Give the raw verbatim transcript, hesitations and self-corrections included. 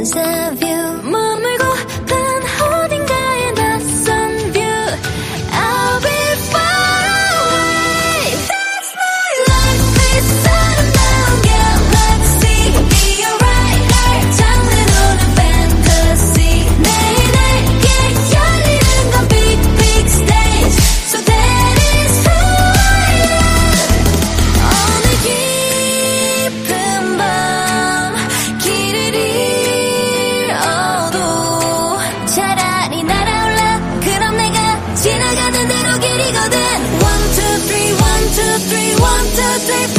millions of you. 머물고픈 어딘가의 낯선 view. I'll be far away. That's my life. Please settle down, girl. Let's see. Be alright. 날 장르로는 fantasy. 내일에게 열리는 건 big big stage. So that is who I am. 오늘 깊은 밤 길을 잃어도 차라리 날아올라. 그럼 내가 지나가는 대로 길이거든. One two three one two three one two three